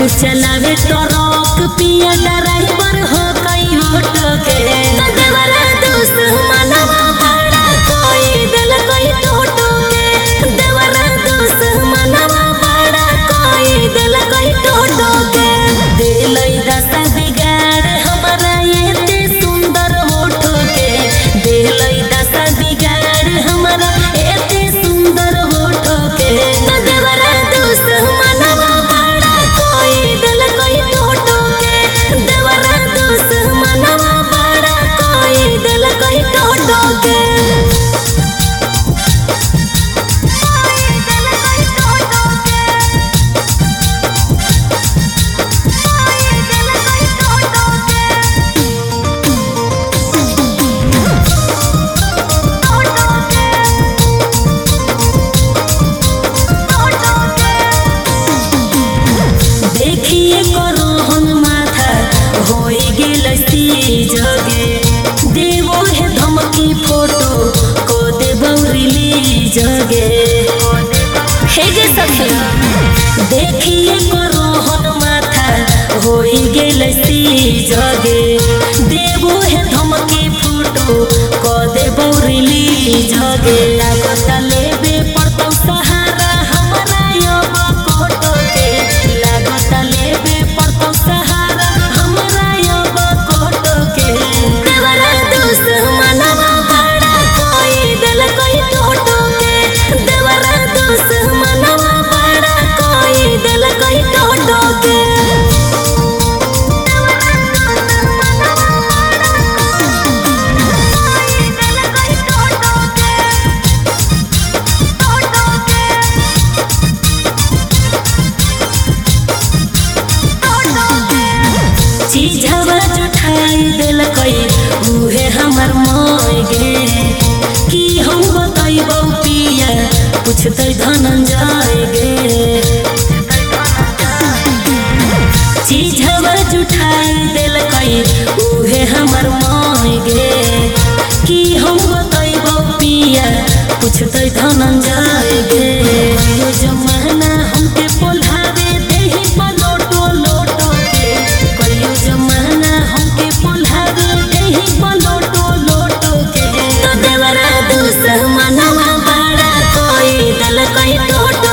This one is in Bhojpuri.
चलावे ट्रक पिया ड्राइवर हो कई ऑटो के देवरा दोस्त मनवा भाड़ा कोई दिल कोई टोटो के देवरा दोस्त मनवा भाड़ा कोई दिल कोई टोटो के दिलई दशा बिगाड़ हमारा एते सुंदर होठो के दिलई दशा बिगाड़ हमारा एते सुंदर होठो के देवरा दोस्त मनवा भाड़ा कोई दिल कोई टोटो के देवरा दोस्त मनवा भाड़ा कोई दिल कोई टोटो के देखिए करो हम माथा होई गेल जगे देवो है धमकी फोटो को देबो रिलीज जगे हे गे सखी देखिए करो हम माथा होई गेल जगे देवो है धमकी फोटो को देबो रिलीज जगे लागत लेबे पड़तो सहारा हमारा अब कोटो के लागत लेबे पड़तो सहारा हमारा अब कोटो के देवरा दोस्त मनवा भाड़ा कोई दिल कोई टोटो के देवरा दोस्त मनवा भाड़ा कोई दिल कोई टोटो के चीजवा जुठाई दिल कई उहे हमर मोय गे कि हम बताइबौ पिया पूछतै धनंजय गे चीजवा जुठाई दिल कई उहे हमर मोय गे कि हम बताइबौ पिया पूछतै धनंजय गे यो जमाना हमके पोल्हावे देहि पलोटो लोटो के कहियो जमाना हमके पोल्हावे देहि पलोटो लोटो के तो देवरा दोस्त मनवा भाड़ा कोई दिल कोई टोटो